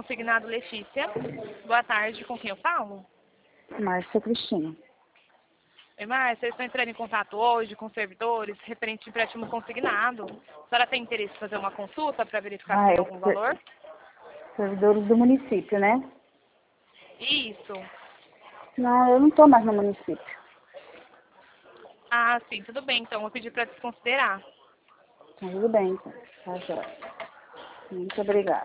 consignado Letícia. Boa tarde, com quem eu falo? Márcia Cristina. Oi, Márcia, vocês estão entrando em contato hoje com servidores referente ao empréstimo consignado. A senhora tem interesse em fazer uma consulta para verificar se tem algum valor? Servidores do município, né? Isso. Não, eu não estou mais no município. Ah, sim, tudo bem, então. Vou pedir para desconsiderar. Tudo bem, então. Tá, joia. Muito obrigada.